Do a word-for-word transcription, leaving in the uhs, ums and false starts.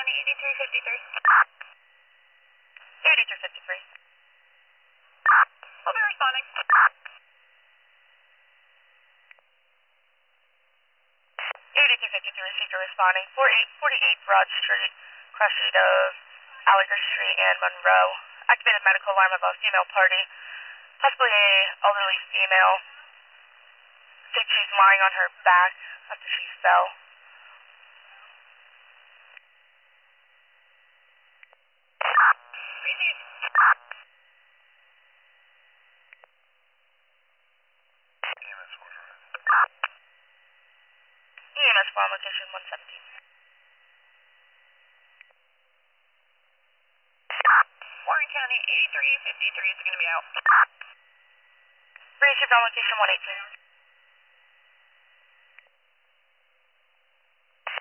County eighty-three fifty-three. eighty-three fifty-three. We'll be responding. eighty-two fifty-three received a responding. forty-eight forty-eight Broad Street, cross street of Alliger Street and Monroe. Activated medical alarm of a female party, possibly a elderly female. Think she's lying on her back after she fell. Received. E M S one. E M S one, location one seventeen. Warren County eighty-three fifty-three is going to be out. Received on location one eighteen.